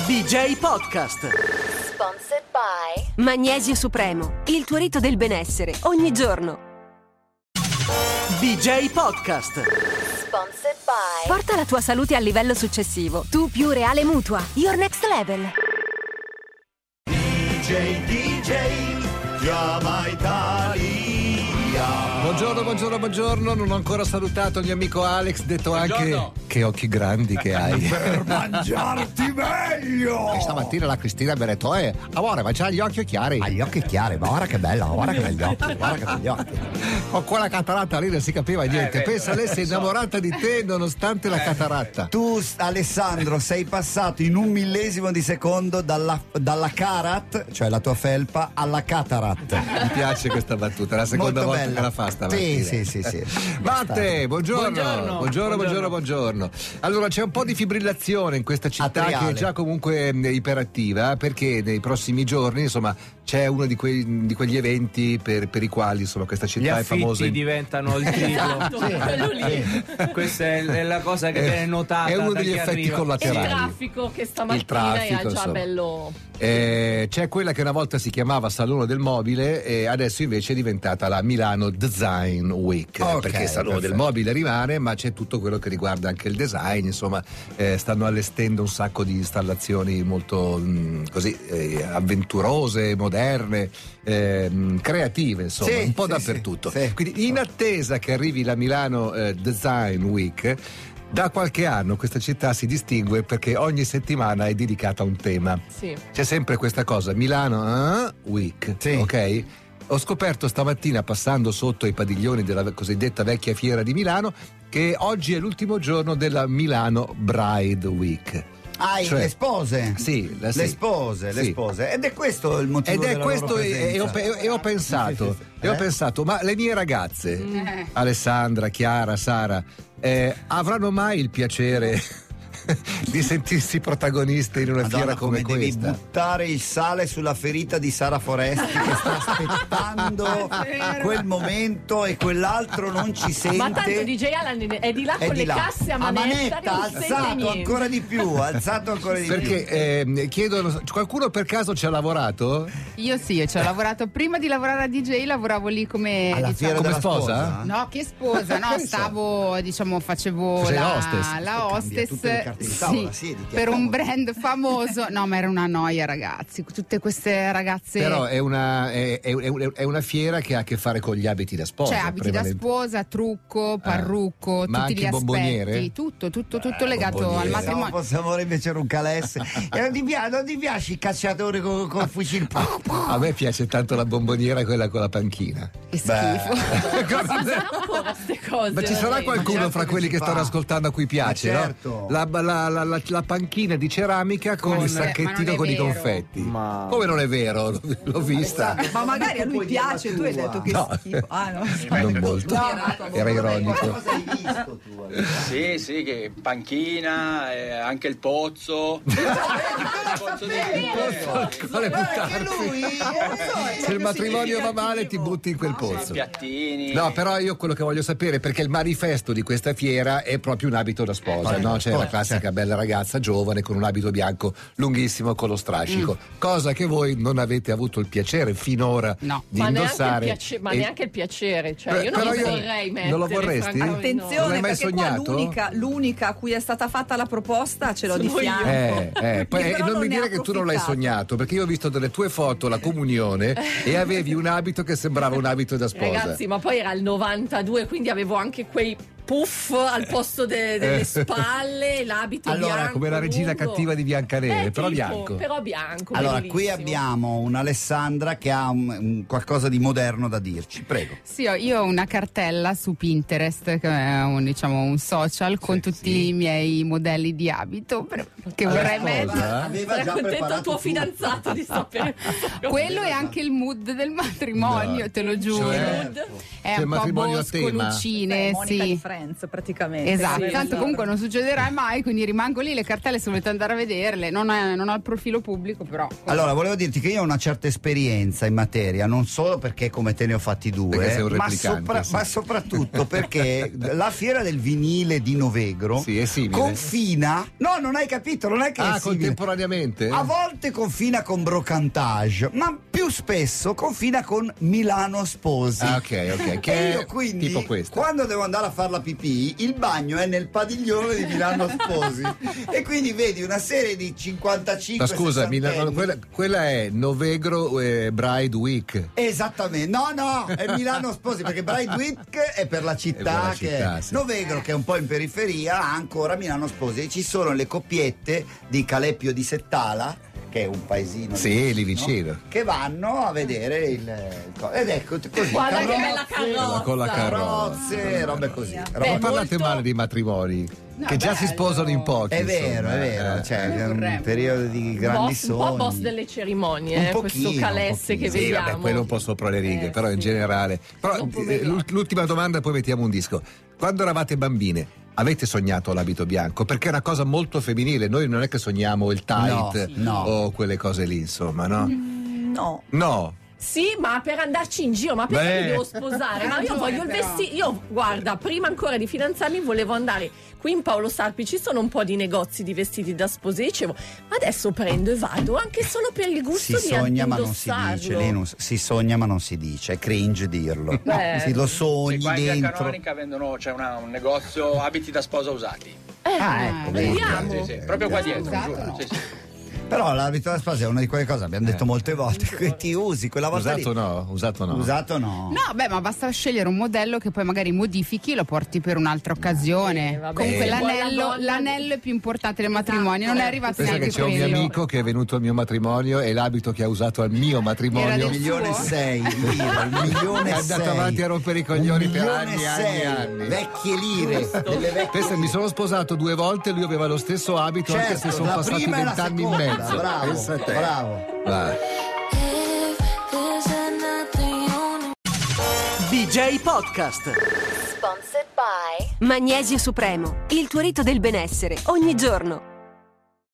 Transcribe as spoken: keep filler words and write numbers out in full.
D J Podcast. Sponsored by Magnesio Supremo, il tuo rito del benessere, ogni giorno. D J Podcast. Sponsored by Porta la tua salute al livello successivo. Tu più Reale Mutua. Your next level. D J, D J, chiama Italia. Buongiorno, buongiorno, buongiorno. Non ho ancora salutato il mio amico Alex, detto Buongiorno. anche che occhi grandi che hai. Per mangiarti meglio. E stamattina la Cristina mi ha detto, eh, amore, ma c'ha gli occhi chiari. Ha gli occhi chiari, ma guarda che bella, guarda che belli occhi, guarda che belli occhi. Con quella cataratta lì non si capiva niente. Eh, Pensa, lei si è innamorata di te nonostante la cataratta. Tu, Alessandro, sei passato in un millesimo di secondo dalla, dalla carat, cioè la tua felpa, alla cataratta. Mi piace questa battuta, è la seconda Molto volta bella. che la fa stamattina. Sì, sì, sì, sì. Matte, buongiorno. Buongiorno. Buongiorno, buongiorno, buongiorno. Allora, c'è un po' di fibrillazione in questa città Arteriale. che è già comunque mh, iperattiva, perché nei prossimi giorni, insomma, c'è uno di, quei, di quegli eventi per, per i quali, insomma, questa Gli città è famosa. affitti in- diventano il triplo. Quello lì. Questa è, è la cosa che È- viene notata. è uno da degli chi effetti arriva. collaterali. Il traffico che stamattina Il traffico, è già insomma. bello. Eh, c'è quella che una volta si chiamava Salone del Mobile e adesso invece è diventata la Milano Design Week, Ok, perché il Salone del perfetto. Mobile rimane, ma c'è tutto quello che riguarda anche il design, insomma, eh, stanno allestendo un sacco di installazioni molto mh, così eh, avventurose, moderne, eh, mh, creative, insomma, Sì, un po' sì, dappertutto. sì, sì. Quindi in attesa che arrivi la Milano eh, Design Week, da qualche anno questa città si distingue perché ogni settimana è dedicata a un tema. Sì. C'è sempre questa cosa, Milano eh, Week, Sì. ok? Ho scoperto stamattina, passando sotto i padiglioni della cosiddetta vecchia fiera di Milano, che oggi è l'ultimo giorno della Milano Bride Week. Ah, Cioè- le spose? Sì, la- sì. Le spose, le Sì. spose. Ed è questo il motivo Ed è della questo, loro e, e ho, presenza. e ho pensato, Sì, sì, sì. e ho Eh? pensato, ma le mie ragazze, Alessandra, Chiara, Sara, eh, avranno mai il piacere di sentirsi protagoniste in una Madonna, fiera come, come devi questa? buttare il sale sulla ferita di Sara Foresti che sta aspettando quel momento e quell'altro non ci sente. Ma tanto D J Alan è di là È con di le là. casse a manetta, manetta, non sente alzato niente. ancora di più, alzato ancora di Perché più. ehm, chiedono, qualcuno per caso ci ha lavorato? Io sì, io ci ho lavorato prima di lavorare a D J, lavoravo lì come Alla diciamo, fiera come della sposa? no, che sposa, no, Che ne so. stavo, diciamo, facevo Sei la hostess. la Cambia hostess, tutte le carte di sì, tavola, siediti, per un accomodati. brand famoso. No, ma era una noia, ragazzi, tutte queste ragazze. Però è una, è, è- è- è una fiera che ha a che fare con gli abiti da sposa. Cioè, abiti da prevalente- sposa, trucco, parrucco, Ma tutti anche gli bomboniere? aspetti, tutto, tutto, tutto legato bomboniere. al No, matrimonio. possiamo invece un calesse. E non ti piace, non ti piace il cacciatore con, con il fucile? A me piace tanto la bomboniera, quella con la panchina. Che schifo. Ancora ste cose. Ma ci sarà veramente. qualcuno certo fra che quelli si che fa. stanno ascoltando a cui piace, Ma no? certo. La, la- la- la- la- la panchina di ceramica con, Con- il ma non sacchettino è con i vero. confetti. Ma- Come non è vero? L'ho, l'ho vista. Ma magari a lui piace, tu hai detto che No. schifo. Ah, no. Non molto. Era ironico. Cosa hai visto tu? Sì, sì, che panchina, eh, anche il pozzo. Il pozzo di Quale buttarsi? Se il matrimonio va male ti butti in quel pozzo. piattini. No, però io quello che voglio sapere, perché il manifesto di questa fiera è proprio un abito da sposa, no? C'è la classica bella ragazza giovane con un abito bianco lunghissimo con lo strascico, cosa che voi non avete avuto il piacere finora No. di Ma, neanche il, indossare. piace- ma E- neanche il piacere, cioè Beh, io non però lo io- vorrei mettere. non lo vorresti? francamente, no. Non Attenzione, l'hai mai perché qua sognato? l'unica, l'unica a cui è stata fatta la proposta ce l'ho di Sono io. fianco. Eh, eh, poi, Che eh, però non mi ne ha dire che tu non l'hai approfittato. sognato, perché io ho visto delle tue foto alla comunione e avevi un abito che sembrava un abito da sposa. Ragazzi, ma poi era il novantadue, quindi avevo anche quei puff al posto de- delle Eh. spalle, l'abito Allora, bianco. come la regina lungo. cattiva di Biancaneve, Eh, però tipo, bianco. Però bianco. Allora, qui bellissimo. abbiamo un'Alessandra che ha un, un qualcosa di moderno da dirci. Prego. Sì, ho- io ho una cartella su Pinterest, che è un, diciamo, un social con tutti i miei modelli di abito per- che vorrei sposa? mettere. Aveva Sarà già contento il preparato tuo tutto. fidanzato di sapere. Quello è anche il mood del matrimonio, No. te lo giuro. Cioè, Mood. È c'è un po' matrimonio a bosco, tema? lucine, Monica di sì. Friends. Friends praticamente. Esatto, Sì, tanto esatto. comunque non succederà mai, quindi rimango lì, le cartelle se volete andare a vederle, non, è, non ho il profilo pubblico però. Allora, volevo dirti che io ho una certa esperienza in materia, non solo perché come te ne ho fatti Perché sei due, un ma, replicante, sopra- sì. ma soprattutto perché la fiera del vinile di Novegro Sì, è simile. confina. No, non hai capito, non è che Ah, è simile. contemporaneamente? A volte confina con Brocantage, ma più spesso confina con Milano Sposi. Ah, ok, ok. Che E è io quindi, tipo questo. quando devo andare a fare la pipì, il bagno è nel padiglione di Milano Sposi. E quindi vedi una serie di cinquantacinque Ma scusa, Milano, sessantenni. quella, quella è Novegro eh, Bride Week. Esattamente, no, no, è Milano Sposi perché Bride Week è per la città, È per la che città, è sì. Novegro, che è un po' in periferia, ha ancora Milano Sposi. E ci sono le coppiette di Caleppio di Settala, che è un paesino Sì, lì vicino. che vanno a vedere il, il co- ed ecco così Guarda che carrozze, bella carrozza. Con la carrozza. carrozze, robe così. Non robe- parlate molto- male di matrimoni, No, che già si bello. sposano in pochi. È vero, insomma, è vero, eh. cioè Noi è un vorremmo. periodo di grandi Boss, un po' sogni. boss delle cerimonie, Un eh, pochino, questo Calesse un che pochino. Sì, vediamo. vabbè, quello un po' sopra le righe, Eh, però in sì. generale. Però Dopo eh, vediamo. l'ult- l'ultima domanda, poi mettiamo un disco. Quando eravate bambine, avete sognato l'abito bianco? Perché è una cosa molto femminile. Noi non è che sogniamo il No, tight sì. no. o quelle cose lì, insomma, no? No. No. Sì, ma per andarci in giro, ma perché Beh. mi devo sposare? Ma io ragione, voglio il però. vestito. Io, guarda, prima ancora di fidanzarmi volevo andare qui in Paolo Sarpi. Ci sono un po' di negozi di vestiti da sposi. Dicevo, adesso prendo e vado anche solo per il Si gusto di sogna ma non si indossarlo. dice, Linus, si sogna ma non si dice, è cringe dirlo. Beh. Si lo Sì, sogni qua in via dentro. Canonica vendono, c'è una- un negozio abiti da sposa usati. Eh, Ah, ecco, vedi. vediamo. Sì, sì, proprio qua dietro, Usato, giuro. no. Sì, sì. Però l'abito da sposa è una di quelle cose, abbiamo detto molte volte, che ti usi quella volta Usato lì. no, usato no. Usato no. No, beh, ma basta scegliere un modello che poi magari modifichi, lo porti per un'altra occasione. Eh, vabbè. Comunque Eh. l'anello, Buona donna. l'anello è più importante del matrimonio, non è arrivato Pensa neanche che c'è un mio quello. amico che è venuto al mio matrimonio e l'abito che ha usato al mio Era matrimonio del Un milione e suo? sei lire, un milione è e andato sei. avanti a rompere i coglioni Un per milione anni e e anni sei. e anni. Vecchie lire, delle vecchie. Pensa, mi sono sposato due volte e lui aveva lo stesso abito, anche se Certo, sono la passati prima e la vent'anni in seconda, mezzo. bravo, Pensa a te. bravo. Vai. D J Podcast. Sponsored by Magnesio Supremo, il tuo rito del benessere, ogni giorno.